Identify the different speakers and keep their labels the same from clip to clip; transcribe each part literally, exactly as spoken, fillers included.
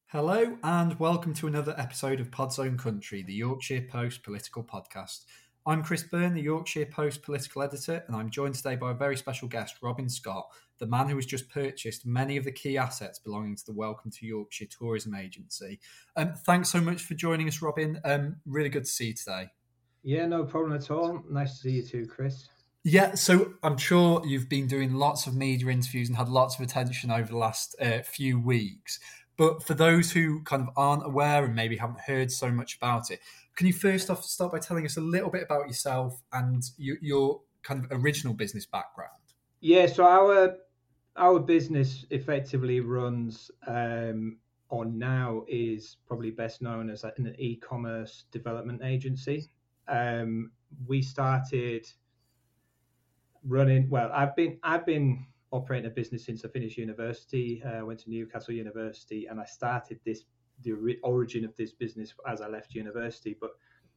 Speaker 1: Hello and welcome to another episode of Podzone Country, the Yorkshire Post political podcast. I'm Chris Byrne, the Yorkshire Post political editor, and I'm joined today by a very special guest, Robin Scott, the man who has just purchased many of the key assets belonging to the Welcome to Yorkshire Tourism Agency. Um, thanks so much for joining us, Robin. Um, really good to see you today.
Speaker 2: Yeah, no problem at all. Nice to see you too, Chris.
Speaker 1: Yeah, so I'm sure you've been doing lots of media interviews and had lots of attention over the last uh, few weeks. But for those who kind of aren't aware and maybe haven't heard so much about it, can you first off start by telling us a little bit about yourself and your, your kind of original business background?
Speaker 2: Yeah, so our our business effectively runs um, on now is probably best known as an e-commerce development agency. Um, we started running. Well, I've been I've been operating a business since I finished university. I uh, went to Newcastle University, and I started this the origin of this business as I left university. But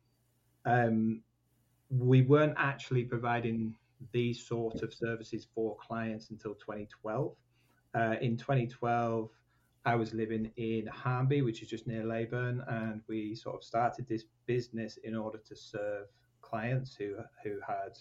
Speaker 2: um, we weren't actually providing these sort of services for clients until twenty twelve. Uh, in twenty twelve, I was living in Harnby, which is just near Leyburn, and we sort of started this business in order to serve clients who who had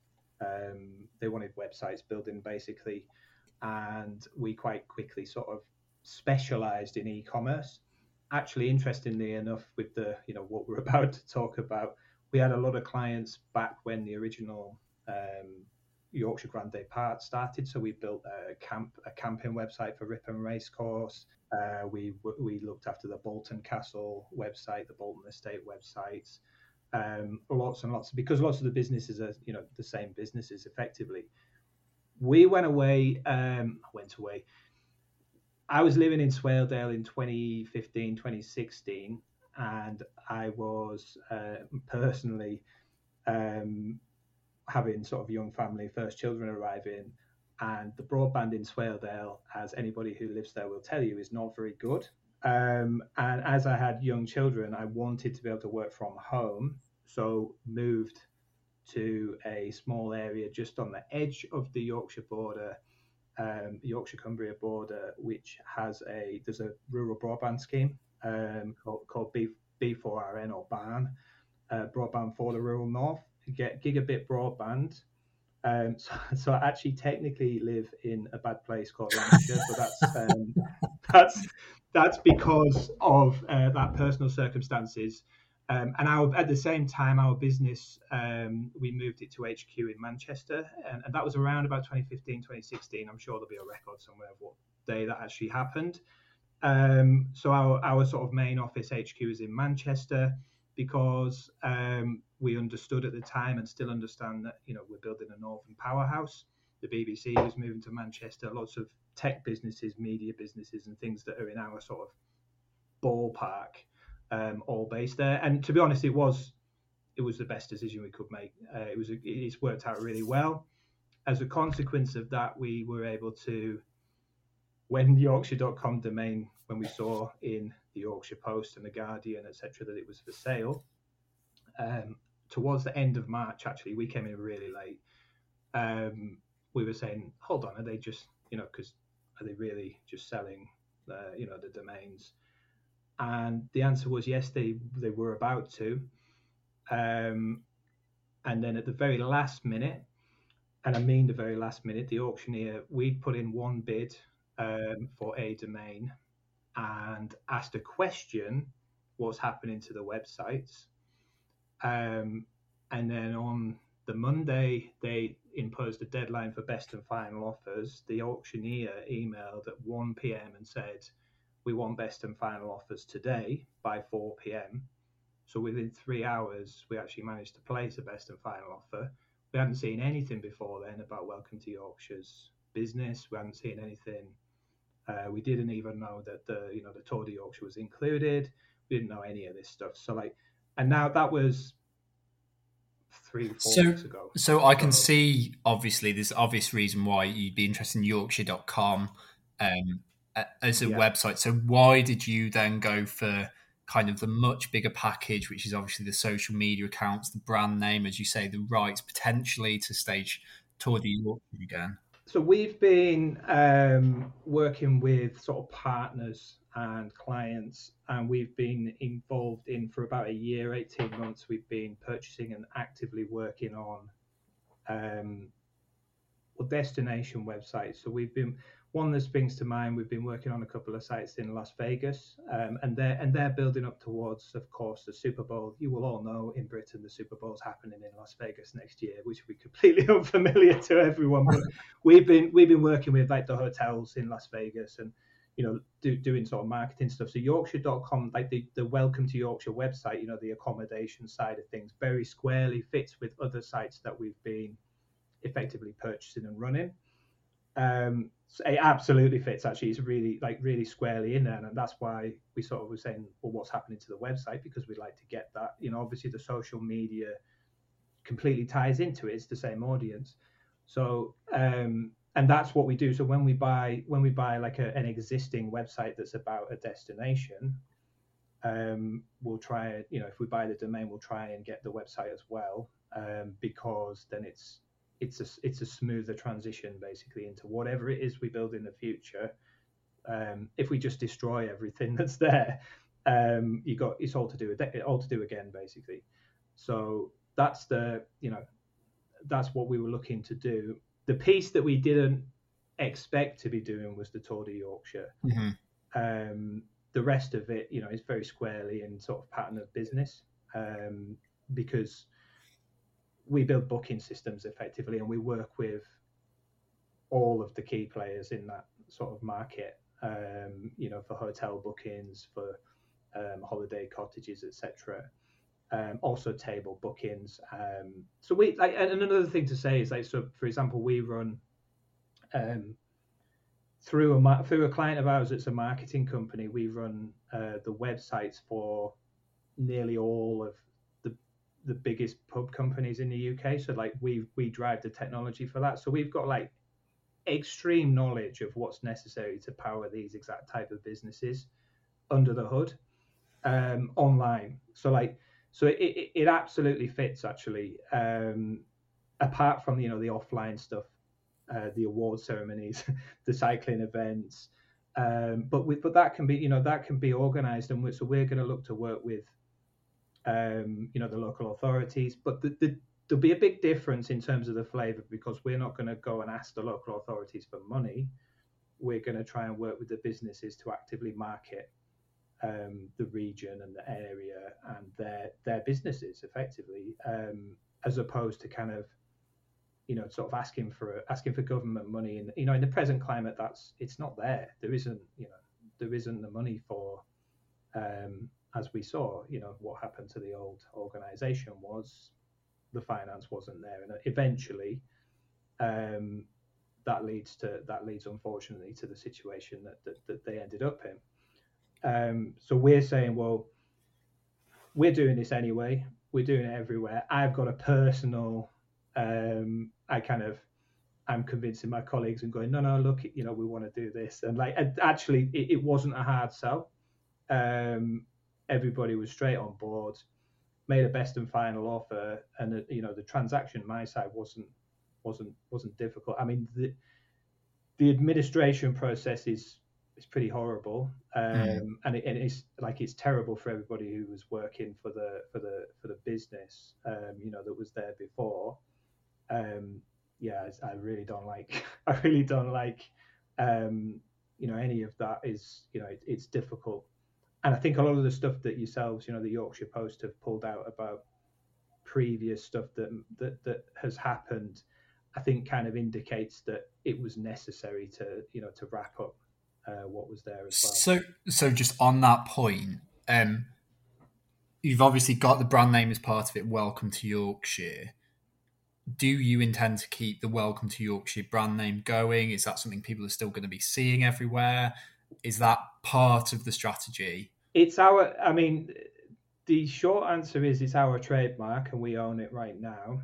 Speaker 2: um, they wanted websites building basically, and we quite quickly sort of specialized in e-commerce. Actually, interestingly enough, with the you know what we're about to talk about, we had a lot of clients back when the original um, Yorkshire Grand Départ started. So we built a camp, a camping website for Ripon Racecourse. Uh, we we looked after the Bolton Castle website, the Bolton Estate websites, um, lots and lots. Because lots of the businesses are you know the same businesses effectively. We went away. Um, went away. I was living in Swaledale in twenty fifteen, twenty sixteen, and I was uh, personally um, having sort of young family, first children arriving, and the broadband in Swaledale, as anybody who lives there will tell you, is not very good. Um, and as I had young children, I wanted to be able to work from home, so moved to a small area just on the edge of the Yorkshire border, um, Yorkshire Cumbria border, which has a there's a rural broadband scheme um, called, called B, B four R N or BARN, uh, broadband for the rural north. You get gigabit broadband. Um, so, so I actually technically live in a bad place called Lancashire, but that's um, that's that's because of uh, that personal circumstances. Um, and our, at the same time, our business, um, we moved it to H Q in Manchester, and, and that was around about twenty fifteen, twenty sixteen. I'm sure there'll be a record somewhere of what day that actually happened. Um, so our, our sort of main office H Q is in Manchester because um, we understood at the time and still understand that, you know, we're building a northern powerhouse. The B B C was moving to Manchester, lots of tech businesses, media businesses and things that are in our sort of ballpark. Um, all based there, and to be honest, it was it was the best decision we could make. Uh, it was it's worked out really well. As a consequence of that, we were able to, when Yorkshire dot com domain, when we saw in the Yorkshire Post and the Guardian, et cetera, that it was for sale, um, towards the end of March, actually, we came in really late. Um, we were saying, hold on, are they just you know because are they really just selling uh, you know the domains? And the answer was yes, they, they were about to. Um, and then at the very last minute, and I mean the very last minute, the auctioneer, we'd put in one bid um, for a domain and asked a question, what's happening to the websites? Um, and then on the Monday, they imposed a deadline for best and final offers. The auctioneer emailed at one p.m. and said, we want best and final offers today by four p.m. So within three hours, we actually managed to place a best and final offer. We hadn't seen anything before then about Welcome to Yorkshire's business. We hadn't seen anything. Uh, we didn't even know that the you know the Tour de Yorkshire was included. We didn't know any of this stuff. So like, and now that was three, four
Speaker 1: so,
Speaker 2: weeks ago.
Speaker 1: So I can so, see obviously there's obvious reason why you'd be interested in Yorkshire dot com. Um, as a yeah. website. So why did you then go for kind of the much bigger package, which is obviously the social media accounts, the brand name, as you say, the rights potentially to stage Tour de Yorkshire again?
Speaker 2: So we've been um, working with sort of partners and clients, and we've been involved in for about a year, eighteen months. We've been purchasing and actively working on um, well, destination websites. So we've been one that springs to mind. We've been working on a couple of sites in Las Vegas, um, and they're and they're building up towards, of course, the Super Bowl. You will all know in Britain the Super Bowl's happening in Las Vegas next year, which will be completely unfamiliar to everyone. But we've been we've been working with like the hotels in Las Vegas and you know do, doing sort of marketing stuff. So Yorkshire dot com, like the, the Welcome to Yorkshire website, you know the accommodation side of things, very squarely fits with other sites that we've been effectively purchasing and running. Um, so it absolutely fits. Actually, it's really like really squarely in there, and that's why we sort of were saying, well, what's happening to the website? Because we'd like to get that. You know, obviously the social media completely ties into it. It's the same audience. So, um, and that's what we do. So when we buy when we buy like a, an existing website that's about a destination, um, we'll try. You know, if we buy the domain, we'll try and get the website as well, um, because then it's it's a it's a smoother transition basically into whatever it is we build in the future. Um, if we just destroy everything that's there, um, you got it's all to do all to do again basically. So that's the you know that's what we were looking to do. The piece that we didn't expect to be doing was the Tour de Yorkshire. Mm-hmm. Um, the rest of it, you know, is very squarely in sort of pattern of business, um, because we build booking systems effectively, and we work with all of the key players in that sort of market. Um, you know, for hotel bookings, for um, holiday cottages, et cetera. Um, also table bookings. Um, so we like, and another thing to say is like, so for example, we run um, through a through a client of ours that's a marketing company. We run uh, the websites for nearly all of the biggest pub companies in the U K. So like we we drive the technology for that. So we've got like extreme knowledge of what's necessary to power these exact type of businesses under the hood, um, online. So like so it, it, it absolutely fits actually. Um, apart from you know the offline stuff, uh, the award ceremonies, the cycling events, um, but with, but that can be you know that can be organised, and we're, so we're going to look to work with Um, you know, the local authorities, but the, the, there'll be a big difference in terms of the flavour, because we're not going to go and ask the local authorities for money. We're going to try and work with the businesses to actively market um, the region and the area and their their businesses effectively, um, as opposed to kind of, you know, sort of asking for asking for government money. And you know, in the present climate, that's it's not there. There isn't, you know, there isn't the money for. Um, as we saw, you know, what happened to the old organization was the finance wasn't there. And eventually um, that leads to, that leads unfortunately to the situation that, that, that they ended up in. Um, so we're saying, well, we're doing this anyway. We're doing it everywhere. I've got a personal, um, I kind of, I'm convincing my colleagues and going, no, no, look, you know, we want to do this. And like, actually it, it wasn't a hard sell. Um, everybody was straight on board, made a best and final offer, and uh, you know the transaction my side wasn't wasn't wasn't difficult. I mean the the administration process is is pretty horrible, um, mm. and, it, and it's like it's terrible for everybody who was working for the for the for the business, um, you know, that was there before. Um, yeah, I really don't like. I really don't like. Um, you know, any of that is you know it, it's difficult. And I think a lot of the stuff that yourselves, you know, the Yorkshire Post have pulled out about previous stuff that that, that has happened, I think kind of indicates that it was necessary to, you know, to wrap up uh, what was there as well.
Speaker 1: So, so just on that point, um, you've obviously got the brand name as part of it, Welcome to Yorkshire. Do you intend to keep the Welcome to Yorkshire brand name going? Is that something people are still going to be seeing everywhere? Is that part of the strategy?
Speaker 2: It's our, I mean, the short answer is it's our trademark and we own it right now.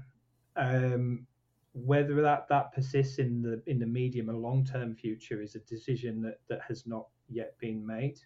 Speaker 2: Um, whether that, that persists in the in the medium and long-term future is a decision that, that has not yet been made.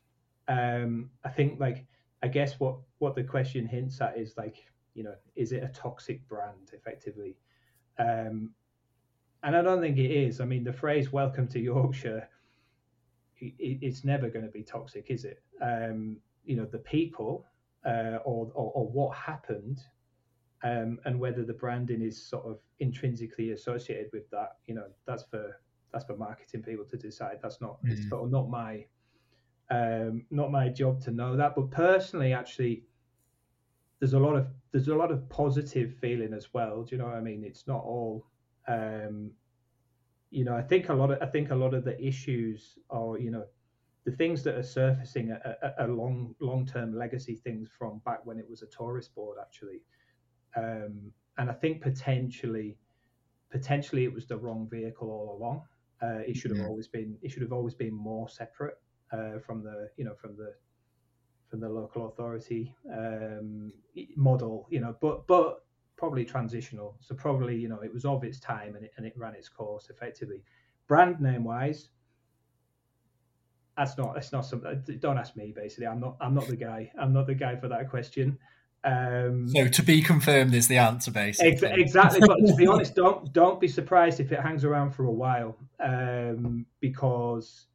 Speaker 2: Um, I think, like, I guess what, what the question hints at is, like, you know, is it a toxic brand, effectively? Um, and I don't think it is. I mean, the phrase "Welcome to Yorkshire," it, it's never going to be toxic, is it? Um, you know, the people uh, or, or or what happened, um, and whether the branding is sort of intrinsically associated with that. You know, that's for that's for marketing people to decide. That's not mm. it's sort of not my um, not my job to know that. But personally, actually, there's a lot of there's a lot of positive feeling as well. Do you know what I mean? It's not all. Um, you know, I think a lot of I think a lot of the issues are, you know, the things that are surfacing are, are, are long long term legacy things from back when it was a tourist board, actually. Um, and I think potentially potentially it was the wrong vehicle all along. Uh, it should have yeah. always been it should have always been more separate uh, from the you know from the from the local authority um, model, you know, but but probably transitional. So probably, you know, it was of its time and it and it ran its course effectively. Brand name wise, that's not that's not something. Don't ask me. Basically, I'm not I'm not the guy. I'm not the guy for that question. Um,
Speaker 1: so to be confirmed is the answer, basically.
Speaker 2: Ex- exactly. But to be honest, don't don't be surprised if it hangs around for a while, um, because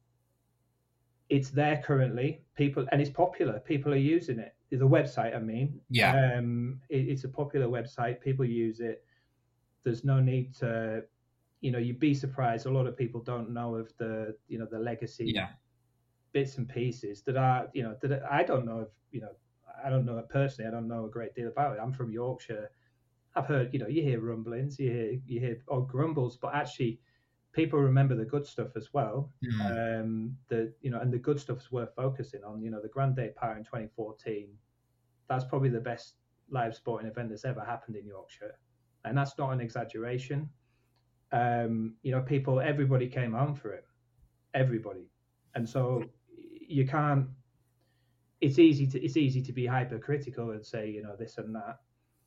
Speaker 2: it's there currently. People and it's popular. People are using it. The website, I mean,
Speaker 1: yeah,
Speaker 2: um, it, it's a popular website. People use it. There's no need to, you know, you'd be surprised. A lot of people don't know of the, you know, the legacy
Speaker 1: yeah.
Speaker 2: bits and pieces that are, you know, that I don't know if, you know, I don't know it personally. I don't know a great deal about it. I'm from Yorkshire. I've heard, you know, you hear rumblings, you hear, you hear odd grumbles, but actually, people remember the good stuff as well. Mm. Um, the you know, and the good stuff is worth focusing on. You know, the Grand Day Power in twenty fourteen. That's probably the best live sporting event that's ever happened in Yorkshire, and that's not an exaggeration. Um, you know, people, everybody came home for it, everybody, and so you can't. It's easy to it's easy to be hypercritical and say, you know, this and that.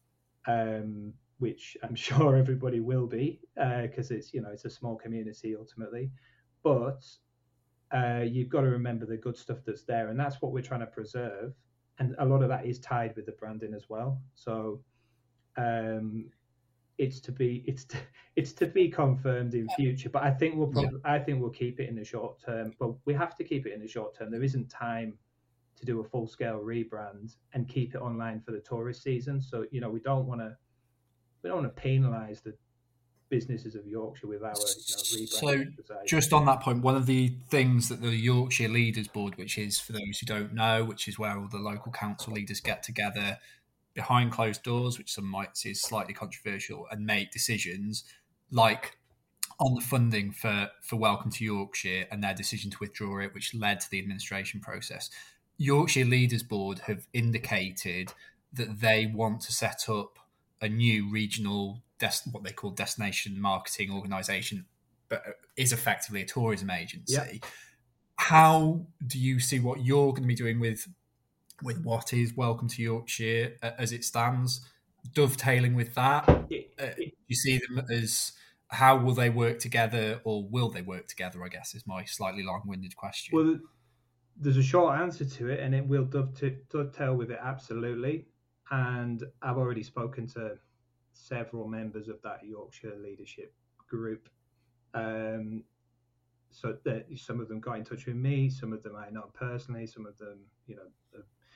Speaker 2: Um, which I'm sure everybody will be, because uh, it's, you know, it's a small community ultimately. But uh, you've got to remember the good stuff that's there, and that's what we're trying to preserve. And a lot of that is tied with the branding as well. So um, it's to be it's to, it's to be confirmed in future. But I think we'll probably yeah. I think we'll keep it in the short term. But we have to keep it in the short term. There isn't time to do a full scale rebrand and keep it online for the tourist season. So, you know, we don't want to. We don't want to penalise the businesses of Yorkshire with our, you know, rebranding
Speaker 1: so
Speaker 2: exercise.
Speaker 1: Just on that point, one of the things that the Yorkshire Leaders Board, which is, for those who don't know, which is where all the local council leaders get together behind closed doors, which some might see as slightly controversial, and make decisions like on the funding for, for Welcome to Yorkshire and their decision to withdraw it, which led to the administration process. Yorkshire Leaders Board have indicated that they want to set up a new regional, des- what they call destination marketing organisation, but is effectively a tourism agency.
Speaker 2: Yep.
Speaker 1: How do you see what you're going to be doing with with what is Welcome to Yorkshire as it stands, dovetailing with that? Uh, do you see them as, how will they work together, or will they work together, I guess, is my slightly long-winded question.
Speaker 2: Well, there's a short answer to it, and it will dovetail with it, absolutely. And I've already spoken to several members of that Yorkshire leadership group. Um, so that some of them got in touch with me, some of them I know personally, some of them, you know,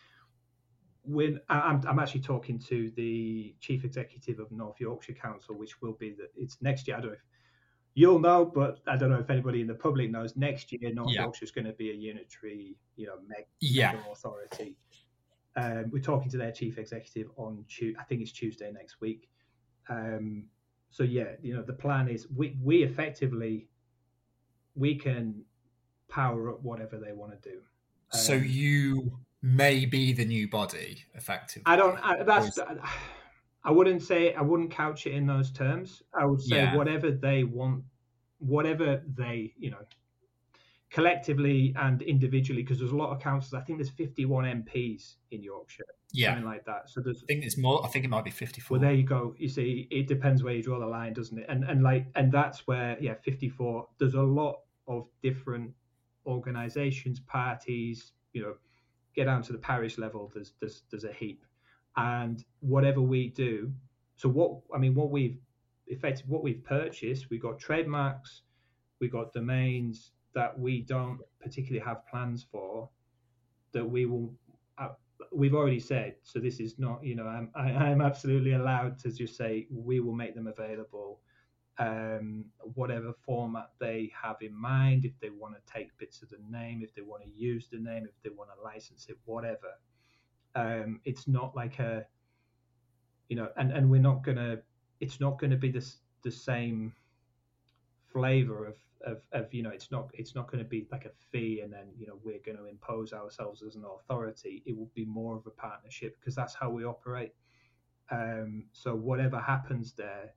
Speaker 2: when I'm, I'm actually talking to the chief executive of North Yorkshire Council, which will be the, it's next year. I don't know if you'll know, but I don't know if anybody in the public knows. Next year, North yeah. Yorkshire is going to be a unitary, you know, mega
Speaker 1: yeah.
Speaker 2: authority. Um, we're talking to their chief executive on Tuesday, I think it's Tuesday next week. Um, so yeah, you know, the plan is we we effectively we can power up whatever they want to do.
Speaker 1: Um, so you may be the new body, effectively.
Speaker 2: I don't. I, that's. I wouldn't say. I wouldn't couch it in those terms. I would say yeah. whatever they want, whatever they, you know, collectively and individually, because there's a lot of councils. I think there's fifty-one M Ps in Yorkshire,
Speaker 1: yeah,
Speaker 2: something like that. So there's,
Speaker 1: I think it's more. I think it might be fifty-four.
Speaker 2: Well, there you go. You see, it depends where you draw the line, doesn't it? And and like, and that's where, yeah, fifty-four. There's a lot of different organisations, parties. You know, get down to the parish level. There's there's there's a heap, and whatever we do. So what I mean, what we've effectively what we've purchased. We've got trademarks, we've got domains that we don't particularly have plans for, that we will. Uh, we've already said, so this is not, you know, I'm I, I'm absolutely allowed to just say we will make them available, um, whatever format they have in mind. If they want to take bits of the name, if they want to use the name, if they want to license it, whatever. Um, it's not like a, you know, and, and we're not gonna. It's not going to be the the same flavor of, of of you know. It's not it's not going to be like a fee and then, you know, we're going to impose ourselves as an authority. It will be more of a partnership because that's how we operate. Um, so whatever happens there,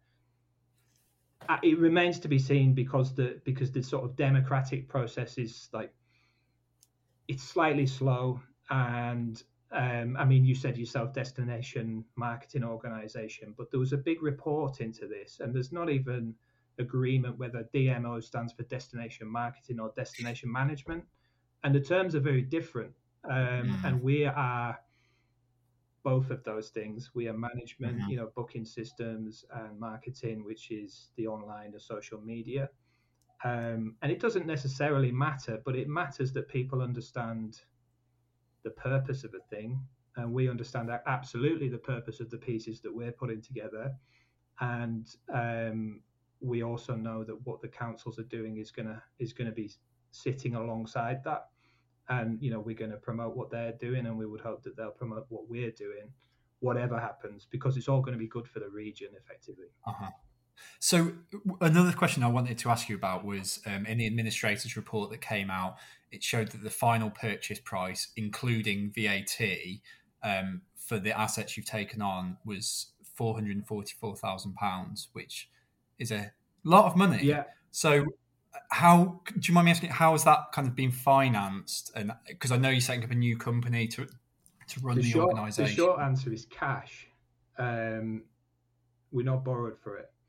Speaker 2: uh, it remains to be seen because the because the sort of democratic process is like, it's slightly slow. And um, I mean, you said yourself, destination marketing organization, but there was a big report into this, and there's not even agreement whether D M O stands for destination marketing or destination management, and the terms are very different. Um, mm. And we are both of those things. We are management, mm-hmm. you know, booking systems, and marketing, which is the online, the social media. Um, and it doesn't necessarily matter, but it matters that people understand the purpose of a thing, and we understand that absolutely the purpose of the pieces that we're putting together. And um, we also know that what the councils are doing is gonna is gonna be sitting alongside that. And, you know, we're going to promote what they're doing, and we would hope that they'll promote what we're doing, whatever happens, because it's all going to be good for the region, effectively.
Speaker 1: Uh-huh. So another question I wanted to ask you about was, um, in the administrator's report that came out, it showed that the final purchase price, including V A T, um, for the assets you've taken on was four hundred forty-four thousand pounds, which is a lot of money.
Speaker 2: Yeah.
Speaker 1: So how, do you mind me asking, how has that kind of been financed? And because I know you're setting up a new company to to run the,
Speaker 2: the short,
Speaker 1: organisation.
Speaker 2: The short answer is cash. Um, we're not borrowed for it.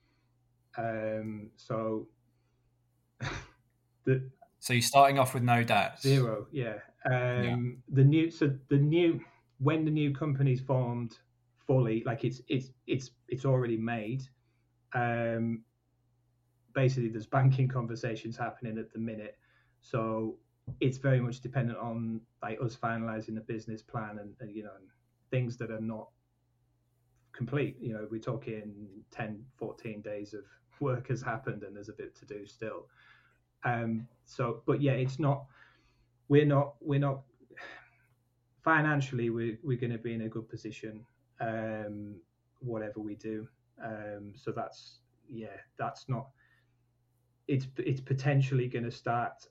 Speaker 2: Um, so the
Speaker 1: so you're starting off with no debt.
Speaker 2: Zero, yeah. Um, yeah. The new so the new when the new company's formed fully, like it's it's it's it's already made. Um, basically, there's banking conversations happening at the minute, so it's very much dependent on like us finalising the business plan and, and you know and things that are not complete. You know, we're talking ten, fourteen days of work has happened, and there's a bit to do still. Um, so, but yeah, it's not. We're not. We're not. Financially, we're we're going to be in a good position. Um, whatever we do. Um, so that's yeah. That's not. It's it's potentially going to start.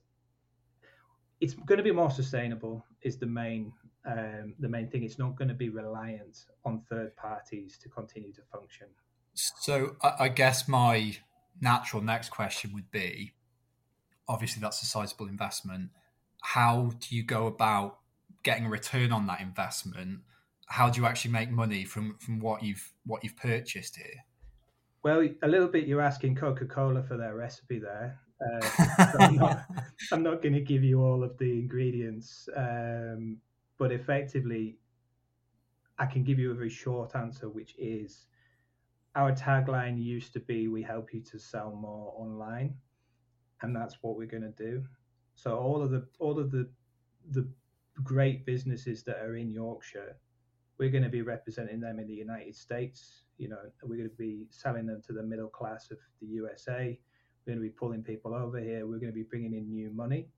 Speaker 2: It's going to be more sustainable. Is the main um, the main thing. It's not going to be reliant on third parties to continue to function.
Speaker 1: So I guess my natural next question would be, obviously that's a sizable investment. How do you go about getting a return on that investment? How do you actually make money from, from what you've what you've purchased here?
Speaker 2: Well, a little bit you're asking Coca-Cola for their recipe there. Uh, so I'm not, I'm not going to give you all of the ingredients, um, but effectively, I can give you a very short answer, which is our tagline used to be, we help you to sell more online. And that's what we're going to do. So all of the all of the the great businesses that are in Yorkshire, we're going to be representing them in the United States. You know, we're going to be selling them to the middle class of the U S A. We're going to be pulling people over here. We're going to be bringing in new money.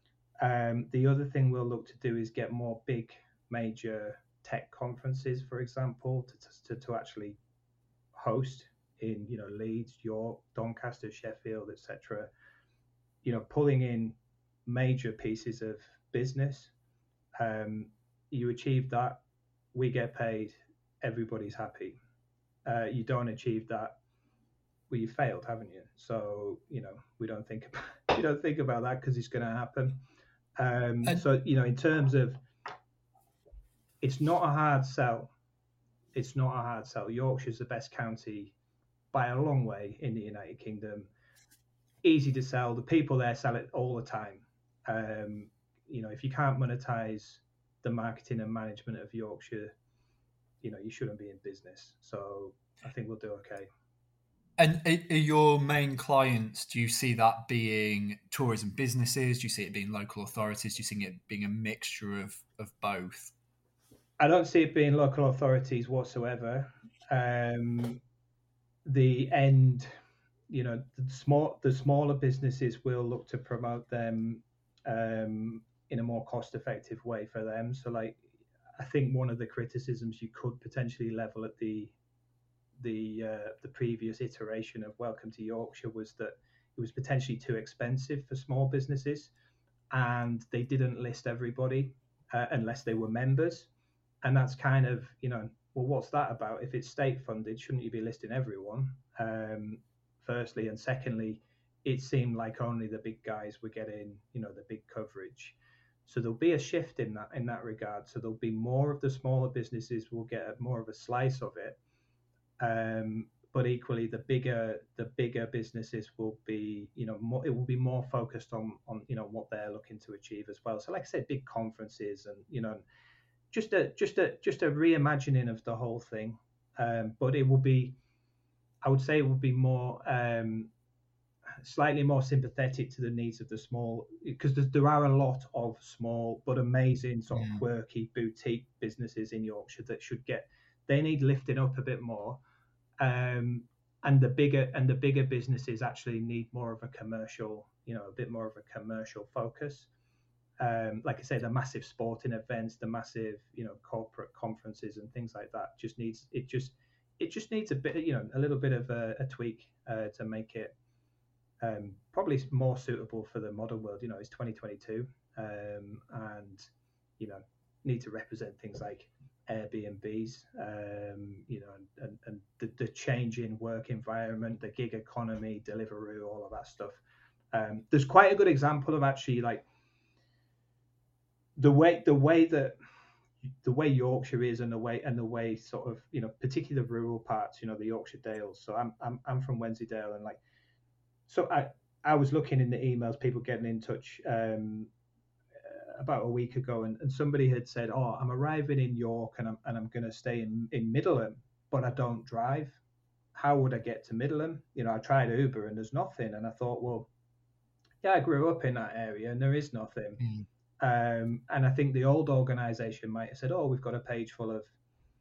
Speaker 2: Um, the other thing we'll look to do is get more big, major tech conferences, for example, to to, to actually host in, you know, Leeds, York, Doncaster, Sheffield, et cetera. You know, pulling in major pieces of business. Um, you achieve that, we get paid, everybody's happy. Uh, you don't achieve that, well, you failed, haven't you? So, you know, we don't think about you don't think about that because it's going to happen. Um, and- so, you know, in terms of, it's not a hard sell. It's not a hard sell. Yorkshire's the best county by a long way in the United Kingdom. Easy to sell. The people there sell it all the time. Um, you know, if you can't monetize the marketing and management of Yorkshire, you know, you shouldn't be in business. So I think we'll do okay.
Speaker 1: And are your main clients, do you see that being tourism businesses? Do you see it being local authorities? Do you see it being a mixture of, of both?
Speaker 2: I don't see it being local authorities whatsoever. Um, the end, you know, the small, the smaller businesses will look to promote them um, in a more cost-effective way for them. So, like, I think one of the criticisms you could potentially level at the the uh, the previous iteration of Welcome to Yorkshire was that it was potentially too expensive for small businesses, and they didn't list everybody uh, unless they were members. And that's kind of, you know, well, what's that about? If it's state funded, shouldn't you be listing everyone? Um, firstly, and secondly, it seemed like only the big guys were getting, you know, the big coverage. So there'll be a shift in that in that regard. So there'll be more of the smaller businesses will get a, more of a slice of it. Um, but equally, the bigger the bigger businesses will be, you know, more, it will be more focused on on you know what they're looking to achieve as well. So, like I said, big conferences and you know, just a just a just a reimagining of the whole thing. Um, but it will be, I would say, it will be more um, slightly more sympathetic to the needs of the small, because there are a lot of small but amazing sort of
Speaker 1: Mm.
Speaker 2: quirky boutique businesses in Yorkshire that should get, they need lifting up a bit more. Um, and the bigger and the bigger businesses actually need more of a commercial, you know, a bit more of a commercial focus. Um, like I say, the massive sporting events, the massive, you know, corporate conferences and things like that just needs it just it just needs a bit, you know, a little bit of a, a tweak uh, to make it um, probably more suitable for the modern world. You know, it's twenty twenty-two, um, and you know, need to represent things like Airbnbs, um, you know, and, and, and the, the change in work environment, the gig economy, Deliveroo, all of that stuff. Um, there's quite a good example of actually like the way the way that the way Yorkshire is and the way and the way sort of, you know, particularly the rural parts, you know, the Yorkshire Dales. So I'm I'm I'm from Wensleydale, and like, so I I was looking in the emails, people getting in touch um, about a week ago, and, and somebody had said, "Oh, I'm arriving in York, and I'm and I'm going to stay in in Middleham, but I don't drive. How would I get to Middleham? You know, I tried Uber and there's nothing." And I thought, well, yeah, I grew up in that area and there is nothing.
Speaker 1: Mm.
Speaker 2: Um, and I think the old organisation might have said, "Oh, we've got a page full of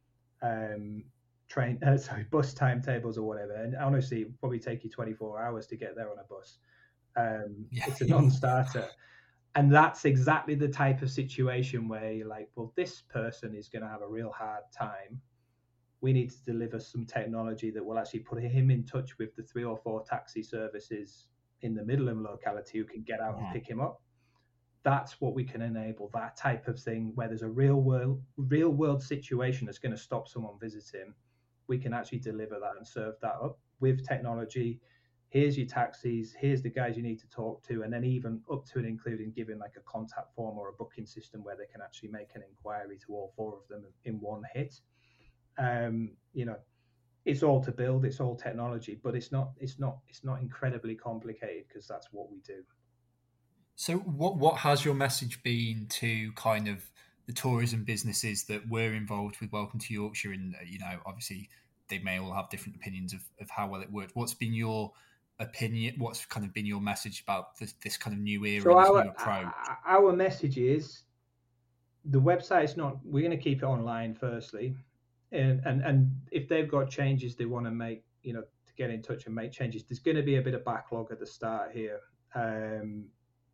Speaker 2: um, train, uh, sorry, bus timetables or whatever." And honestly, it probably take you twenty-four hours to get there on a bus. Um,
Speaker 1: Yeah.
Speaker 2: It's a non-starter. And that's exactly the type of situation where you're like, well, this person is going to have a real hard time. We need to deliver some technology that will actually put him in touch with the three or four taxi services in the Middleham locality who can get out and pick him up. That's what we can enable, that type of thing where there's a real world, real world situation that's going to stop someone visiting. We can actually deliver that and serve that up with technology. Here's your taxis, here's the guys you need to talk to, and then even up to and including giving like a contact form or a booking system where they can actually make an inquiry to all four of them in one hit. Um, you know, it's all to build, it's all technology, but it's not, it's not, it's not incredibly complicated because that's what we do.
Speaker 1: So, what what has your message been to kind of the tourism businesses that were involved with Welcome to Yorkshire? And you know, obviously, they may all have different opinions of, of how well it worked. What's been your opinion? What's kind of been your message about this, this kind of new era,
Speaker 2: so
Speaker 1: this
Speaker 2: our,
Speaker 1: new approach?
Speaker 2: Our message is the website is not, we're going to keep it online firstly. And, and, and if they've got changes they want to make, you know, to get in touch and make changes, there's going to be a bit of backlog at the start here. Um,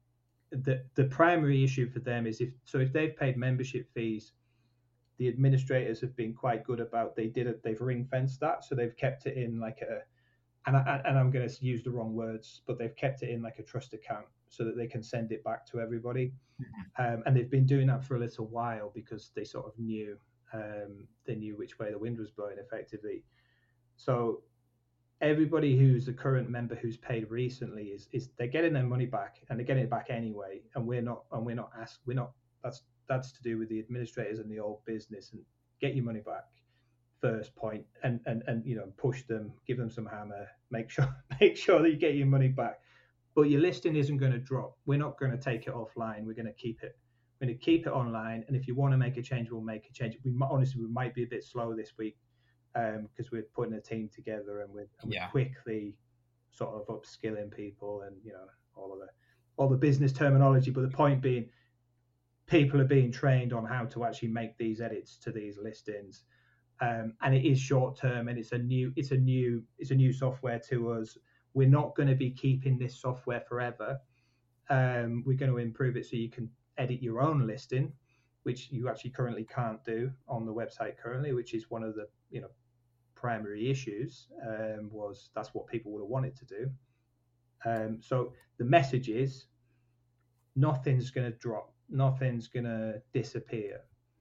Speaker 2: the the primary issue for them is if so if they've paid membership fees, the administrators have been quite good about they did it they've ring fenced that, so they've kept it in like a and I, and I'm going to use the wrong words, but they've kept it in like a trust account so that they can send it back to everybody. Mm-hmm. Um, and they've been doing that for a little while because they sort of knew um, they knew which way the wind was blowing effectively. So everybody who's a current member who's paid recently is is they're getting their money back, and they're getting it back anyway. And we're not and we're not asked we're not that's that's to do with the administrators and the old business. And get your money back first point, and and and you know, push them, give them some hammer, make sure make sure that you get your money back. But your listing isn't going to drop. We're not going to take it offline. We're going to keep it. We're going to keep it online. And if you want to make a change, we'll make a change. We might, honestly we might be a bit slow this week. because um, we're putting a team together and we're, and we're
Speaker 1: Yeah.
Speaker 2: quickly sort of upskilling people and, you know, all of the all the business terminology. But the point being, people are being trained on how to actually make these edits to these listings. Um, and it is short term, and it's a new it's a new it's a new software to us. We're not going to be keeping this software forever. Um, we're going to improve it so you can edit your own listing, which you actually currently can't do on the website currently, which is one of the you know primary issues. Um, was that's what people would have wanted to do. Um, so the message is, nothing's going to drop, nothing's going to disappear.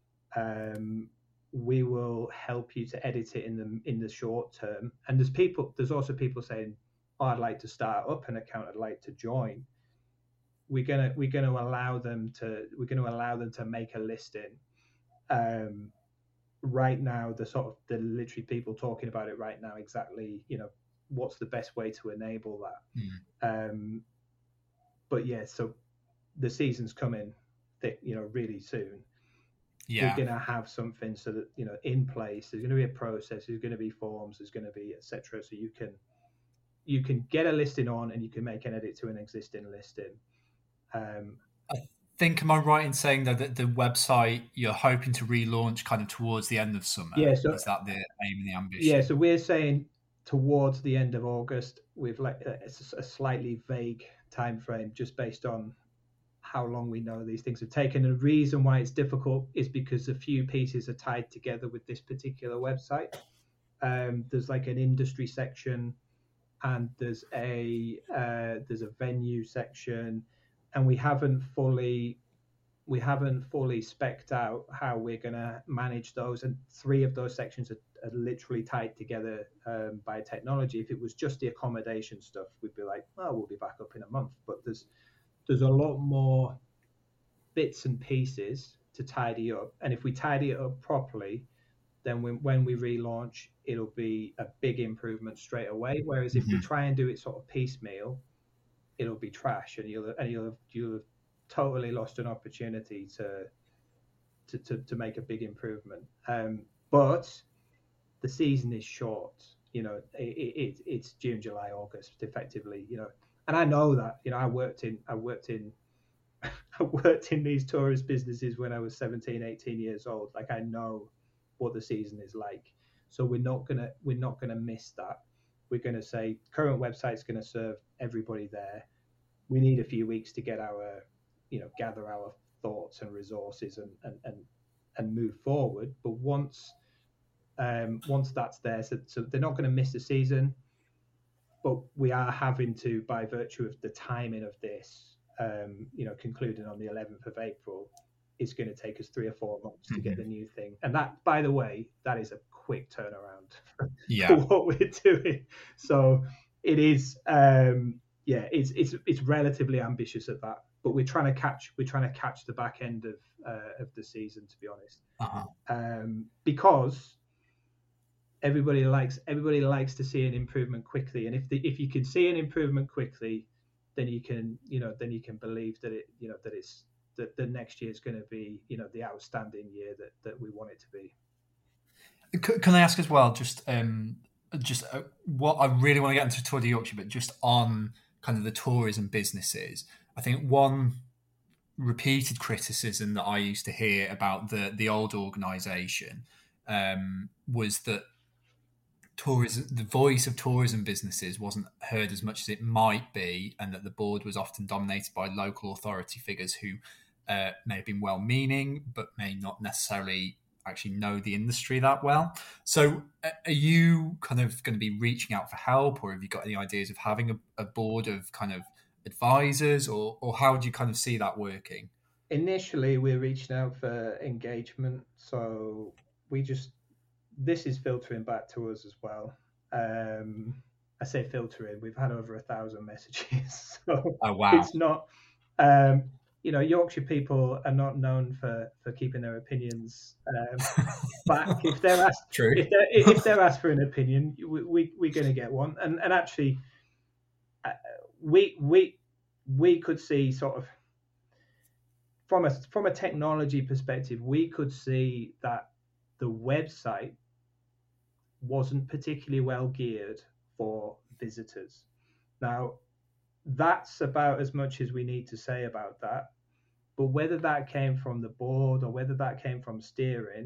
Speaker 2: Um, we will help you to edit it in the in the short term. And there's people, there's also people saying, oh, I'd like to start up an account, I'd like to join. We're gonna we're gonna allow them to we're gonna allow them to make a listing. Um, right now, the sort of the literally people talking about it right now, exactly, you know, what's the best way to enable that. Mm. Um, but yeah, so the season's coming, thick, you know, really soon. Yeah. We're going to have something so that, you know, in place, there's going to be a process, there's going to be forms, there's going to be et cetera. So you can, you can get a listing on and you can make an edit to an existing listing. Um,
Speaker 1: I think, am I right in saying though that the website you're hoping to relaunch kind of towards the end of summer?
Speaker 2: Yeah. So,
Speaker 1: is that the aim and the ambition?
Speaker 2: Yeah. So we're saying towards the end of August, with like a, a slightly vague time frame, just based on how long we know these things have taken. And the reason why it's difficult is because a few pieces are tied together with this particular website. Um, there's like an industry section, and there's a uh, there's a venue section, and we haven't fully we haven't fully spec'd out how we're going to manage those. And three of those sections are, are literally tied together um, by technology. If it was just the accommodation stuff, we'd be like, oh, we'll be back up in a month. But there's there's a lot more bits and pieces to tidy up. And if we tidy it up properly, then when, when we relaunch, it'll be a big improvement straight away. Whereas if mm-hmm. we try and do it sort of piecemeal, it'll be trash, and you'll and you'll have, you'll have totally lost an opportunity to to to, to make a big improvement. Um, but the season is short. You know, it, it it's June, July, August, effectively. You know, and I know that. You know, I worked in I worked in I worked in these tourist businesses when I was seventeen, eighteen years old. Like, I know what the season is like. So we're not gonna we're not gonna miss that. We're gonna say current website's gonna serve everybody there. We need a few weeks to get our, you know, gather our thoughts and resources and and and, and move forward. But once um, once that's there, so, so they're not going to miss the season. But we are having to, by virtue of the timing of this, um, you know, concluding on the eleventh of April, it's going to take us three or four months mm-hmm. to get the new thing. And that, by the way, that is a quick turnaround yeah. for what we're doing. So it is, um, yeah, it's it's it's relatively ambitious at that. But we're trying to catch we're trying to catch the back end of uh, of the season, to be honest, uh-huh. um, because everybody likes everybody likes to see an improvement quickly. And if the, if you can see an improvement quickly, then you can you know then you can believe that it you know that it's that the next year is going to be you know the outstanding year that, that we want it to be.
Speaker 1: Can I ask as well, just um, just uh, what I really want to get into Tour de Yorkshire, but just on kind of the tourism businesses. I think one repeated criticism that I used to hear about the the old organisation um, was that tourism, the voice of tourism businesses wasn't heard as much as it might be, and that the board was often dominated by local authority figures who uh, may have been well-meaning, but may not necessarily actually know the industry that well. So uh, are you kind of going to be reaching out for help, or have you got any ideas of having a, a board of kind of advisors, or or how do you kind of see that working?
Speaker 2: Initially, we're reaching out for engagement. So we just, this is filtering back to us as well. Um, I say filtering, we've had over a thousand messages. So
Speaker 1: oh, wow.
Speaker 2: It's not, um, you know, Yorkshire people are not known for, for keeping their opinions um, back. If they're asked,
Speaker 1: True.
Speaker 2: if they're, if they're asked for an opinion, we, we, we're going to get one. And and actually, uh, we we we could see sort of from a from a technology perspective, we could see that the website wasn't particularly well geared for visitors. Now, that's about as much as we need to say about that. But whether that came from the board or whether that came from steering,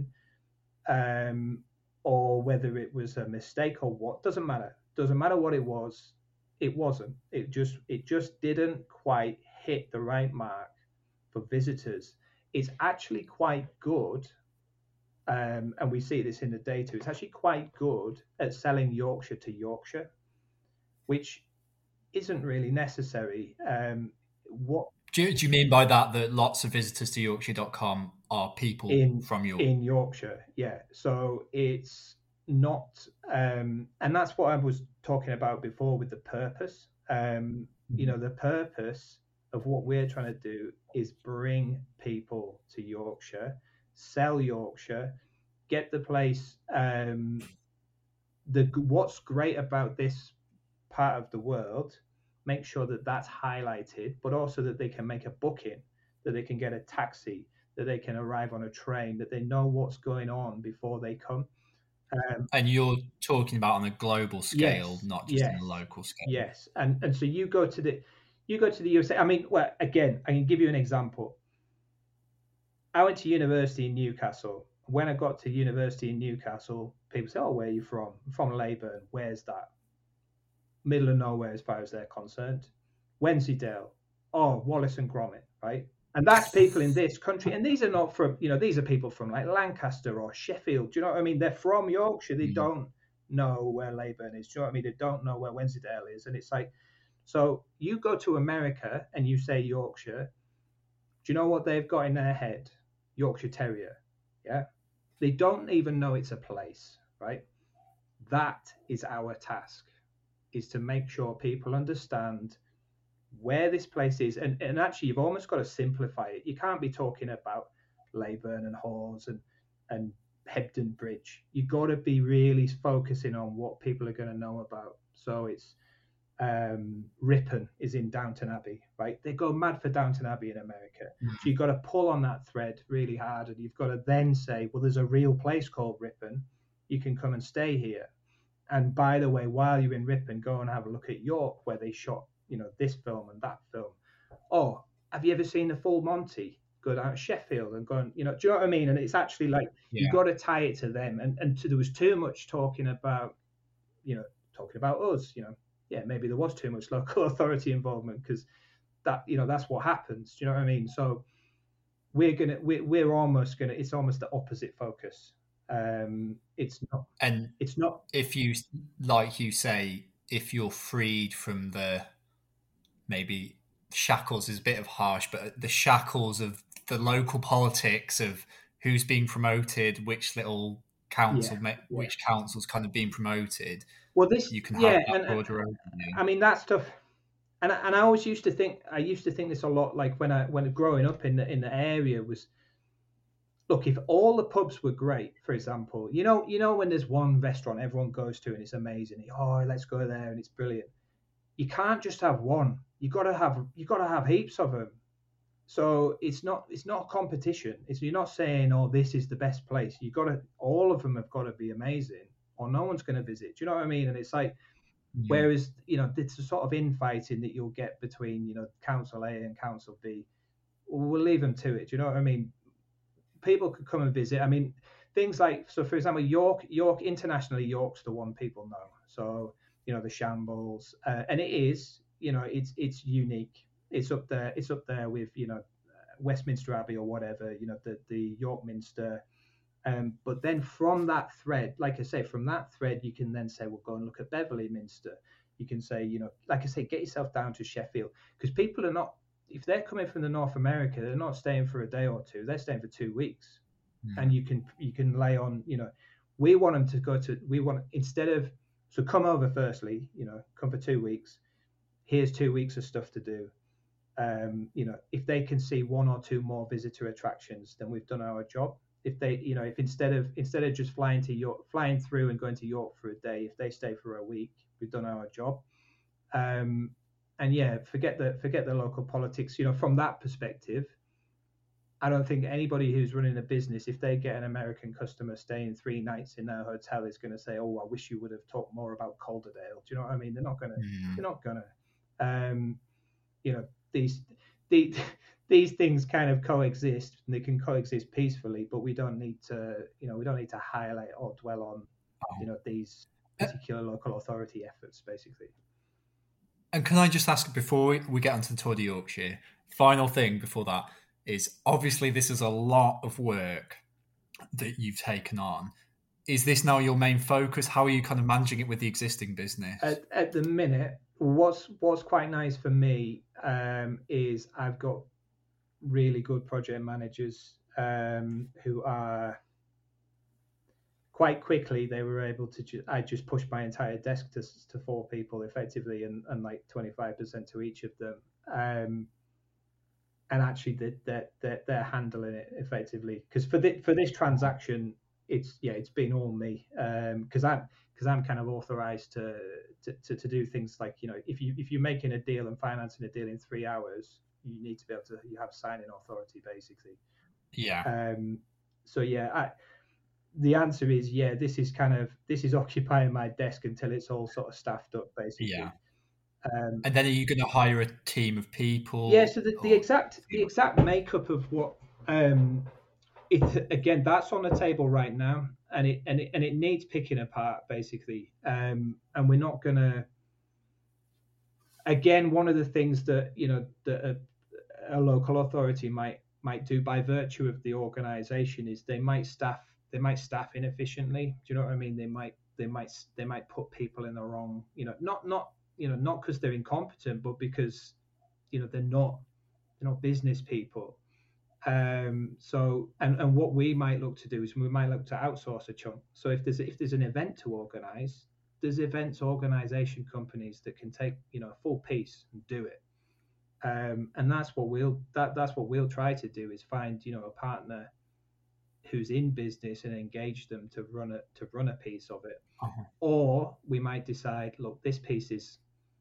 Speaker 2: um, or whether it was a mistake or what, doesn't matter. Doesn't matter what it was. It wasn't. It just it just didn't quite hit the right mark for visitors. It's actually quite good, um, and we see this in the data. It's actually quite good at selling Yorkshire to Yorkshire, which isn't really necessary. Um, what
Speaker 1: do you, do you mean by that that lots of visitors to Yorkshire dot com are people
Speaker 2: in
Speaker 1: from Yorkshire?
Speaker 2: In Yorkshire, yeah. So it's not, um, and that's what I was talking about before with the purpose. Um, you know, the purpose of what we're trying to do is bring people to Yorkshire, sell Yorkshire, get the place. Um, the what's great about this part of the world, make sure that that's highlighted, but also that they can make a booking, that they can get a taxi, that they can arrive on a train, that they know what's going on before they come.
Speaker 1: Um, and you're talking about on a global scale,
Speaker 2: yes,
Speaker 1: not just
Speaker 2: yes,
Speaker 1: on a local scale.
Speaker 2: Yes, and and so you go to the you go to the U S A. I mean, well, again, I can give you an example. I went to university in Newcastle. When I got to university in Newcastle, people say, "Oh, where are you from?" I'm from Leyburn. Where's that? Middle of nowhere as far as they're concerned. Wensleydale. Oh, Wallace and Gromit, right? And that's people in this country. And these are not from, you know, these are people from like Lancaster or Sheffield. Do you know what I mean? They're from Yorkshire. They mm. don't know where Leyburn is. Do you know what I mean? They don't know where Wensleydale is. And it's like, so you go to America and you say Yorkshire. Do you know what they've got in their head? Yorkshire Terrier. Yeah. They don't even know it's a place, right? That is our task, is to make sure people understand where this place is. And, and actually, you've almost got to simplify it. You can't be talking about Leyburn and Hawes and, and Hebden Bridge. You've got to be really focusing on what people are going to know about. So it's um, Ripon is in Downton Abbey, right? They go mad for Downton Abbey in America. Mm-hmm. So you've got to pull on that thread really hard. And you've got to then say, well, there's a real place called Ripon. You can come and stay here. And by the way, while you're in Ripon, go and have a look at York, where they shot, you know, this film and that film. Oh, have you ever seen the Full Monty? Go down to Sheffield and go and, you know, do you know what I mean? And it's actually like, yeah. You've got to tie it to them. And and to, there was too much talking about, you know, talking about us, you know, yeah, maybe there was too much local authority involvement, because that, you know, that's what happens. Do you know what I mean? So we're going to, we're, we're almost going to, it's almost the opposite focus. Um, it's not,
Speaker 1: and
Speaker 2: it's not,
Speaker 1: if you, like you say, if you're freed from the, maybe shackles is a bit of harsh, but the shackles of the local politics of who's being promoted, which little council, yeah, which yeah. council's kind of being promoted.
Speaker 2: Well, this,
Speaker 1: you can
Speaker 2: yeah,
Speaker 1: have that
Speaker 2: and,
Speaker 1: broader
Speaker 2: and,
Speaker 1: overview.
Speaker 2: I mean, that stuff, and and I always used to think, I used to think this a lot, like when I when growing up in the in the area was, look, if all the pubs were great, for example, you know, you know, when there's one restaurant everyone goes to and it's amazing, oh, let's go there and it's brilliant. You can't just have one. You got to have, you got to have heaps of them. So it's not, it's not a competition. It's, you're not saying, oh, this is the best place. You got to, all of them have got to be amazing, or no one's going to visit. Do you know what I mean? And it's like, yeah. Whereas, you know, it's a sort of infighting that you'll get between, you know, Council A and Council B. We'll leave them to it. Do you know what I mean? People could come and visit. I mean, things like, so for example, York, York internationally, York's the one people know. So, you know, the Shambles, uh, and it is, you know, it's it's unique. It's up there. It's up there with, you know, Westminster Abbey or whatever. You know, the the York Minster. Um, but then from that thread, like I say, from that thread, you can then say, well, go and look at Beverley Minster. You can say, you know, like I say, get yourself down to Sheffield, because people are not, if they're coming from the North America, they're not staying for a day or two. They're staying for two weeks, mm. and you can you can lay on. You know, we want them to go to. We want, instead of, so come over firstly. You know, come for two weeks. Here's two weeks of stuff to do. Um, you know, if they can see one or two more visitor attractions, then we've done our job. If they, you know, if instead of instead of just flying to York, flying through and going to York for a day, if they stay for a week, we've done our job. Um, and yeah, forget the forget the local politics. You know, from that perspective, I don't think anybody who's running a business, if they get an American customer staying three nights in their hotel, is going to say, "Oh, I wish you would have talked more about Calderdale." Do you know what I mean? They're not going to.
Speaker 1: Mm.
Speaker 2: They're not going to. Um, you know, these these these things kind of coexist, and they can coexist peacefully. But we don't need to, you know, we don't need to highlight or dwell on, you know, these particular local authority efforts, basically.
Speaker 1: And can I just ask, before we, we get onto the Tour de Yorkshire, final thing before that is, obviously this is a lot of work that you've taken on. Is this now your main focus? How are you kind of managing it with the existing business?
Speaker 2: At, at the minute, what's what's quite nice for me um, is I've got really good project managers um, who are quite quickly, they were able to, ju- I just pushed my entire desk to, to four people effectively, and, and like twenty-five percent to each of them. Um, and actually they're, they're, they're, they're handling it effectively. Because for, the, for this transaction, it's, yeah, it's been all me. Because um, I'm, because I'm kind of authorized to, to, to, to do things like, you know, if, you, if you're making a deal and financing a deal in three hours, you need to be able to, you have signing authority, basically.
Speaker 1: Yeah.
Speaker 2: Um, so, yeah, I, the answer is, yeah, this is kind of, this is occupying my desk until it's all sort of staffed up, basically.
Speaker 1: Yeah.
Speaker 2: Um,
Speaker 1: and then are you going to hire a team of people?
Speaker 2: Yeah, so the, the
Speaker 1: or...
Speaker 2: exact the exact makeup of what um, it again, that's on the table right now, and it and it and it needs picking apart, basically. Um, and we're not gonna. Again, one of the things that you know that a, a local authority might might do by virtue of the organisation is they might staff they might staff inefficiently. Do you know what I mean? They might they might they might put people in the wrong. You know, not not you know not because they're incompetent, but because you know they're not they're not business people. Um, so and and what we might look to do is we might look to outsource a chunk. So if there's if there's an event to organise, there's events organisation companies that can take you know a full piece and do it. Um, and that's what we'll that that's what we'll try to do is find you know a partner who's in business and engage them to run a to run a piece of it.
Speaker 1: Uh-huh.
Speaker 2: Or we might decide, look, this piece is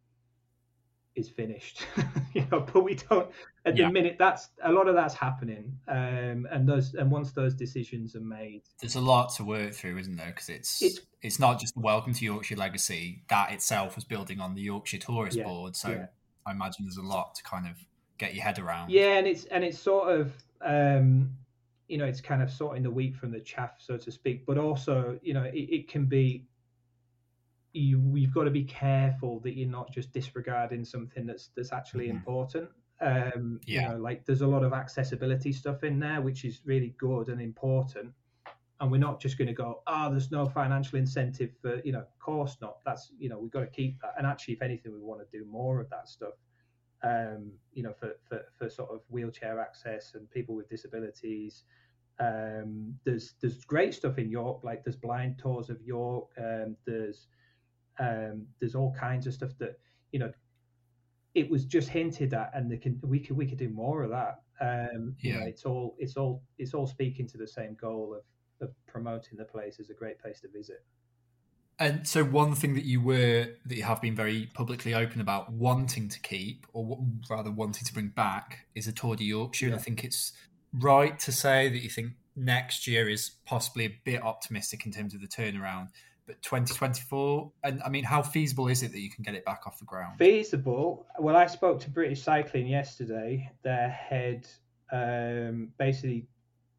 Speaker 2: is finished, you know, but we don't at yeah. the minute. That's a lot of that's happening, um, and those and once those decisions are made,
Speaker 1: there's a lot to work through, isn't there? Because it's, it's it's not just the Welcome to Yorkshire legacy that itself was building on the Yorkshire Tourist
Speaker 2: yeah,
Speaker 1: Board. So
Speaker 2: yeah.
Speaker 1: I imagine there's a lot to kind of get your head around.
Speaker 2: Yeah, and it's and it's sort of um, you know it's kind of sorting the wheat from the chaff, so to speak. But also, you know, it, it can be. You, you've got to be careful that you're not just disregarding something that's that's actually mm-hmm. important. Um, yeah. You know, like there's a lot of accessibility stuff in there, which is really good and important. And we're not just going to go, oh, there's no financial incentive for, you know, of course not. That's, you know, we've got to keep that. And actually, if anything, we want to do more of that stuff, um, you know, for, for, for sort of wheelchair access and people with disabilities. Um, there's there's great stuff in York, like there's blind tours of York. Um, there's Um, there's all kinds of stuff that you know it was just hinted at, and they can we could we could do more of that. Um, you yeah. know, it's all it's all it's all speaking to the same goal of, of promoting the place as a great place to visit.
Speaker 1: And so, one thing that you were that you have been very publicly open about wanting to keep, or rather wanting to bring back, is a Tour de Yorkshire. Yeah. And I think it's right to say that you think next year is possibly a bit optimistic in terms of the turnaround. But twenty twenty-four, and I mean, how feasible is it that you can get it back off the ground?
Speaker 2: Feasible? Well, I spoke to British Cycling yesterday. Their head, um, basically,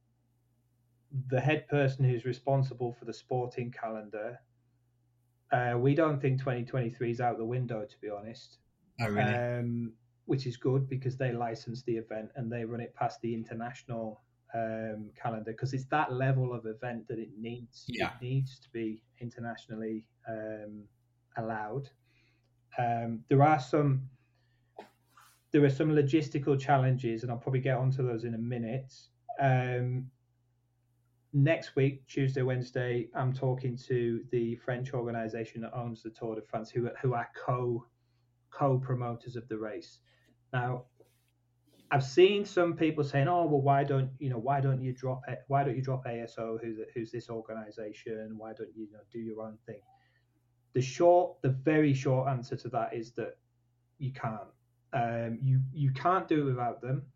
Speaker 2: the head person who's responsible for the sporting calendar. Uh, we don't think twenty twenty-three is out the window, to be honest.
Speaker 1: Oh, really?
Speaker 2: Um, which is good because they license the event and they run it past the international um calendar because it's that level of event that it needs
Speaker 1: yeah.
Speaker 2: it needs to be internationally um allowed. Um there are some there are some logistical challenges, and I'll probably get onto those in a minute. Um next week, Tuesday, Wednesday, I'm talking to the French organization that owns the Tour de France, who who are co co-promoters of the race. Now, I've seen some people saying, "Oh, well, why don't you know? Why don't you drop it? Why don't you drop A S O? Who's who's this organization? Why don't you, you know do your own thing?" The short, the very short answer to that is that you can't. Um, you you can't do it without them.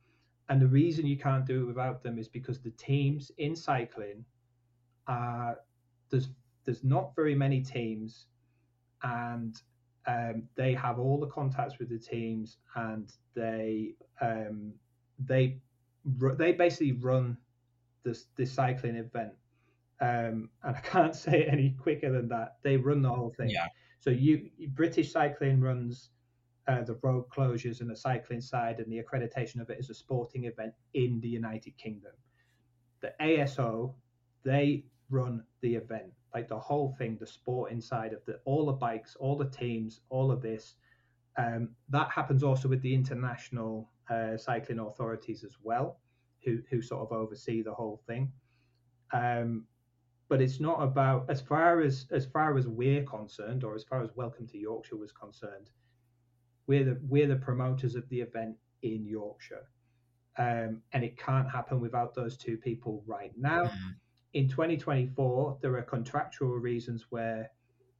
Speaker 2: And the reason you can't do it without them is because the teams in cycling are there's there's not very many teams, and um, they have all the contacts with the teams, and they um, they they basically run this this cycling event. Um, and I can't say it any quicker than that. They run the whole thing.
Speaker 1: Yeah.
Speaker 2: So you British Cycling runs uh, the road closures and the cycling side, and the accreditation of it is a sporting event in the United Kingdom. The A S O, they run the event, like the whole thing, the sport inside of the all the bikes, all the teams, all of this. Um, that happens also with the international uh, cycling authorities as well, who who sort of oversee the whole thing. Um, but it's not about as far as as far as we're concerned, or as far as Welcome to Yorkshire was concerned. We're the we're the promoters of the event in Yorkshire, um, and it can't happen without those two people right now. Mm. In twenty twenty-four, there are contractual reasons where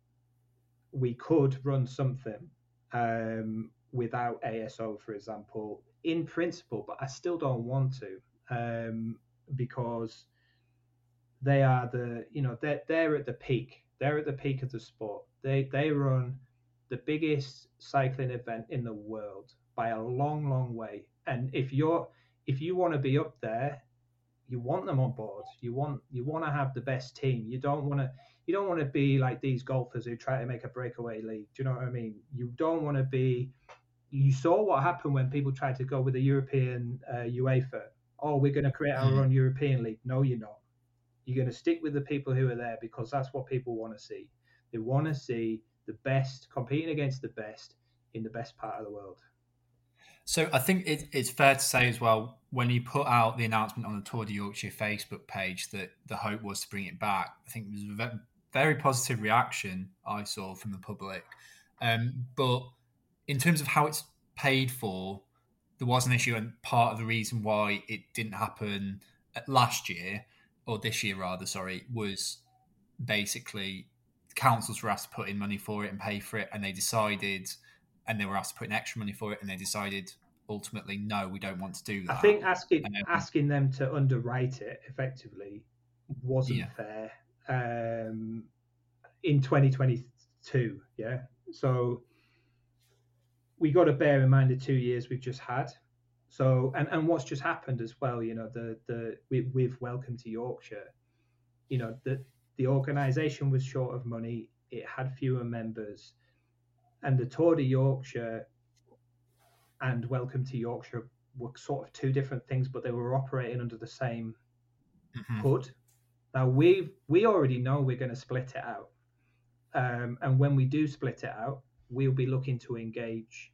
Speaker 2: we could run something um, without A S O, for example, in principle, but I still don't want to um, because they are the, you know, they're, they're at the peak. They're at the peak of the sport. They they run the biggest cycling event in the world by a long, long way. And if you're if you want to be up there, you want them on board. You want you want to have the best team. You don't want to you don't want to be like these golfers who try to make a breakaway league. Do you know what I mean? You don't want to be. You saw what happened when people tried to go with the European uh, UEFA. Oh, we're going to create our own European league. No, you're not. You're going to stick with the people who are there because that's what people want to see. They want to see the best competing against the best in the best part of the world.
Speaker 1: So I think it, it's fair to say as well, when you put out the announcement on the Tour de Yorkshire Facebook page that the hope was to bring it back, I think it was a very positive reaction I saw from the public. Um, but in terms of how it's paid for, there was an issue, and part of the reason why it didn't happen last year, or this year rather, sorry, was basically councils were asked to put in money for it and pay for it, and they decided, and they were asked to put in extra money for it, and they decided ultimately, no, we don't want to do that.
Speaker 2: I think asking um, asking them to underwrite it effectively wasn't yeah. fair um, in twenty twenty-two. Yeah, so we got to bear in mind the two years we've just had. So and, and what's just happened as well, you know, the the we, we've Welcome to Yorkshire, you know, the the organisation was short of money. It had fewer members, and the Tour de Yorkshire and Welcome to Yorkshire were sort of two different things, but they were operating under the same mm-hmm. hood. Now we we already know we're going to split it out, um, and when we do split it out, we'll be looking to engage,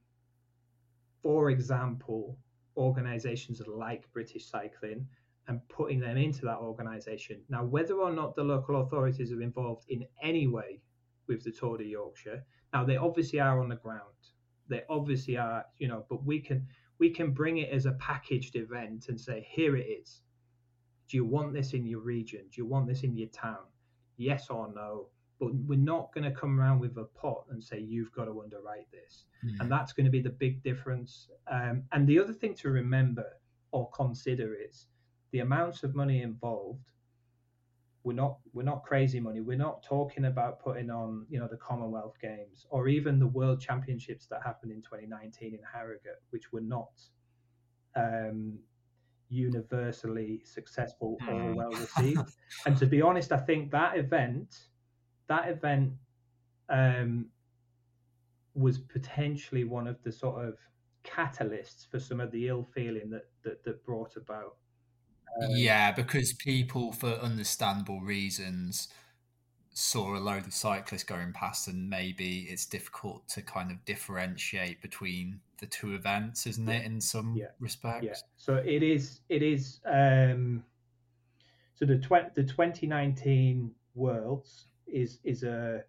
Speaker 2: for example, organisations like British Cycling and putting them into that organisation. Now, whether or not the local authorities are involved in any way with the Tour de Yorkshire, now they obviously are on the ground. They obviously are, you know, but we can we can bring it as a packaged event and say, here it is. Do you want this in your region? Do you want this in your town? Yes or no? But we're not going to come around with a pot and say, you've got to underwrite this. Mm. And that's going to be the big difference. Um, and the other thing to remember or consider is the amounts of money involved. We're not we're not crazy money. We're not talking about putting on, you know, the Commonwealth Games or even the World Championships that happened in twenty nineteen in Harrogate, which were not um, universally successful or well received. And to be honest, I think that event, that event um, was potentially one of the sort of catalysts for some of the ill feeling that that, that brought about.
Speaker 1: Um, yeah, because people, for understandable reasons, saw a load of cyclists going past, and maybe it's difficult to kind of differentiate between the two events, isn't it? In some
Speaker 2: yeah.
Speaker 1: respects.
Speaker 2: Yeah. So it is. It is. Um, so the tw- the twenty nineteen Worlds is is a.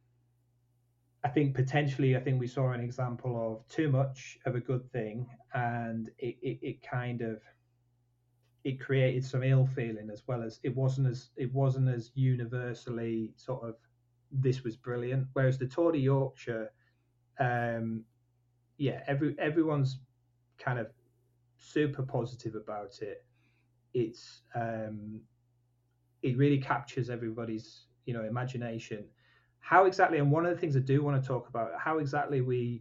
Speaker 2: I think potentially, I think we saw an example of too much of a good thing, and it it, it kind of. It created some ill feeling, as well as it wasn't as it wasn't as universally sort of this was brilliant. Whereas the Tour de Yorkshire, um, yeah, every everyone's kind of super positive about it. It's um, it really captures everybody's, you know, imagination. How exactly, and one of the things I do want to talk about, how exactly we,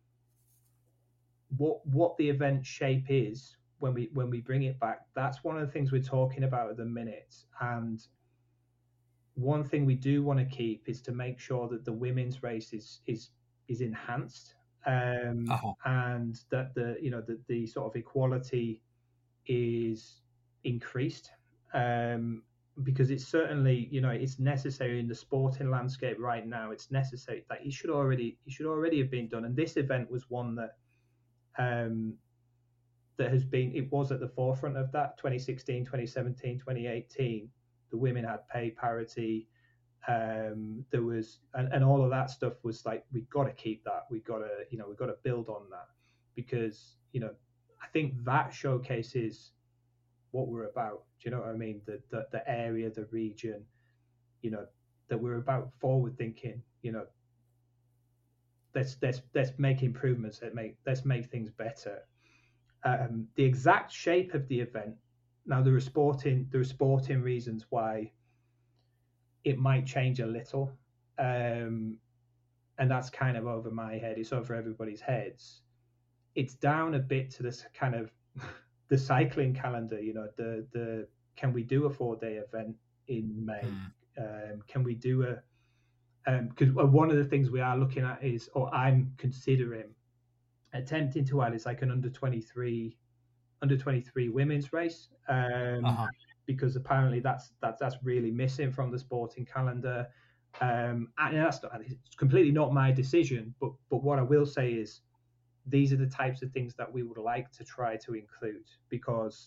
Speaker 2: what what the event shape is when we when we bring it back. That's one of the things we're talking about at the minute. And one thing we do want to keep is to make sure that the women's race is is is enhanced, um,
Speaker 1: Uh-huh.
Speaker 2: and that the you know the, the sort of equality is increased, um, because it's certainly, you know, it's necessary in the sporting landscape right now. It's necessary that it should already it should already have been done. And this event was one that um, that has been, it was at the forefront of that. twenty sixteen, twenty seventeen, twenty eighteen, the women had pay parity. Um, there was, and, and all of that stuff was like, we got to keep that. We got to, you know, we got to build on that, because, you know, I think that showcases what we're about. Do you know what I mean? The, the, the area, the region, you know, that we're about forward thinking, you know, let's, let's, let's make improvements. Let's make, let's make things better. Um, the exact shape of the event. Now there are sporting, there are sporting reasons why it might change a little, um, and that's kind of over my head. It's over everybody's heads. It's down a bit to this kind of the cycling calendar. You know, the the can we do a four day event in May? Mm. Um, can we do a because um, one of the things we are looking at is, or I'm considering attempting to add, is like an under twenty-three under twenty-three women's race, um, uh-huh. because apparently that's that's that's really missing from the sporting calendar, um, and that's not, it's completely not my decision. But but what I will say is, these are the types of things that we would like to try to include, because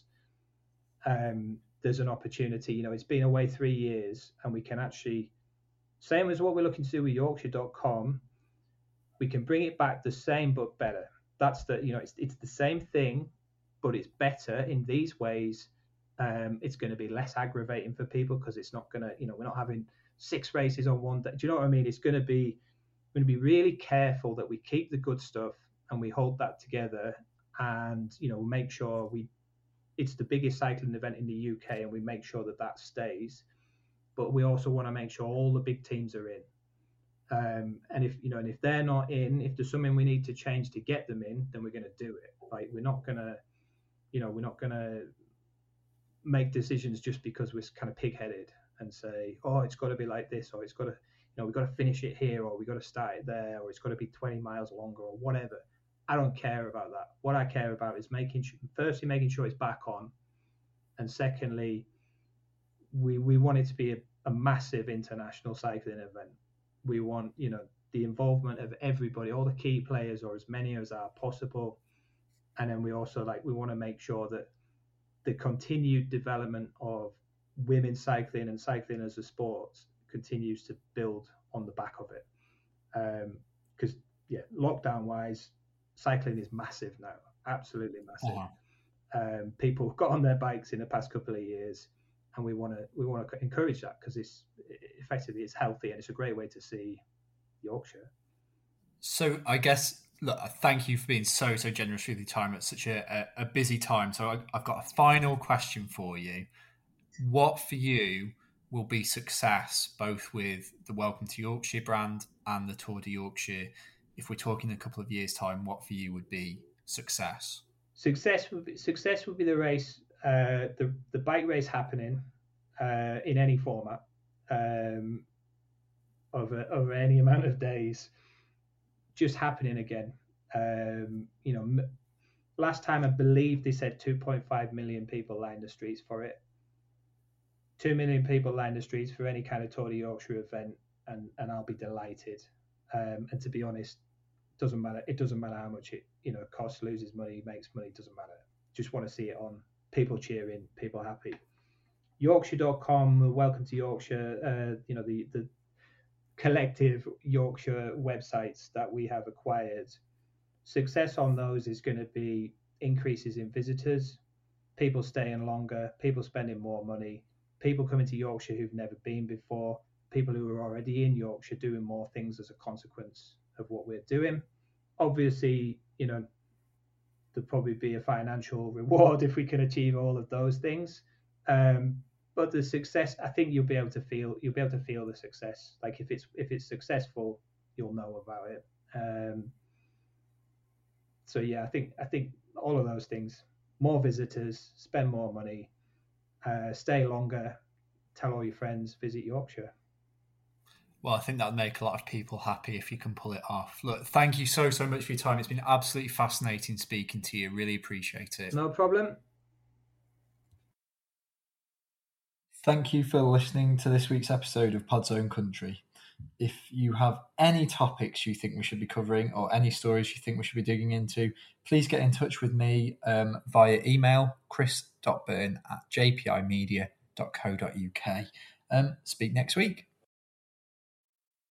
Speaker 2: um, there's an opportunity. You know, it's been away three years, and we can actually, same as what we're looking to do with Yorkshire dot com, we can bring it back the same but better. That's the, you know, it's it's the same thing, but it's better in these ways. Um, it's going to be less aggravating for people, because it's not going to, you know, we're not having six races on one day. Do you know what I mean? It's going to be, we're going to be really careful that we keep the good stuff and we hold that together, and, you know, make sure we, it's the biggest cycling event in the U K, and we make sure that that stays. But we also want to make sure all the big teams are in. Um, and if, you know, and if they're not in, if there's something we need to change to get them in, then we're going to do it. Like, we're not going to, you know, we're not going to make decisions just because we're kind of pig-headed and say, oh, it's got to be like this, or it's got to, you know, we've got to finish it here, or we've got to start it there, or it's got to be twenty miles longer, or whatever. I don't care about that. What I care about is making sure, firstly, making sure it's back on, and secondly, we we want it to be a, a massive international cycling event. We want, you know, the involvement of everybody, all the key players, or as many as are possible. And then we also, like, we want to make sure that the continued development of women's cycling and cycling as a sport continues to build on the back of it. Because, um, yeah, lockdown-wise, cycling is massive now, absolutely massive. Uh-huh. Um, people got on their bikes in the past couple of years, and we want to we want to encourage that, because it's effectively it's healthy, and it's a great way to see Yorkshire.
Speaker 1: So I guess, look, thank you for being so, so generous with your time at such a, a, a busy time. So I, I've got a final question for you. What for you will be success, both with the Welcome to Yorkshire brand and the Tour de Yorkshire? If we're talking a couple of years' time, what for you would be success?
Speaker 2: Success would be, success would be the race, uh, the, the bike race happening uh, in any format, um, over, over any amount of days, just happening again. Um, you know, m- last time I believe they said two point five million people lined the streets for it. Two million people lined the streets for any kind of Tour de Yorkshire event, and, and I'll be delighted. Um, and to be honest, doesn't matter. It doesn't matter how much it, you know, costs, loses money, makes money. Doesn't matter. Just want to see it on. People cheering, people happy. Yorkshire dot com, Welcome to Yorkshire. Uh, you know, the the collective Yorkshire websites that we have acquired. Success on those is going to be increases in visitors, people staying longer, people spending more money, people coming to Yorkshire who've never been before, people who are already in Yorkshire doing more things as a consequence of what we're doing. Obviously, you know, there'll probably be a financial reward if we can achieve all of those things. Um, but the success, I think you'll be able to feel you'll be able to feel the success. Like if it's if it's successful, you'll know about it. Um, so yeah, I think I think all of those things: more visitors, spend more money, uh, stay longer, tell all your friends, visit Yorkshire.
Speaker 1: Well, I think that'd make a lot of people happy if you can pull it off. Look, thank you so, so much for your time. It's been absolutely fascinating speaking to you. Really appreciate it.
Speaker 2: No problem.
Speaker 1: Thank you for listening to this week's episode of Pod's Own Country. If you have any topics you think we should be covering or any stories you think we should be digging into, please get in touch with me um, via email, chris dot burn at j p i media dot co dot u k. Um, speak next week.